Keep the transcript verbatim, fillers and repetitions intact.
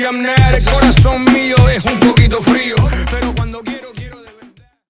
I'm not. El corazón mío es un poquito frío.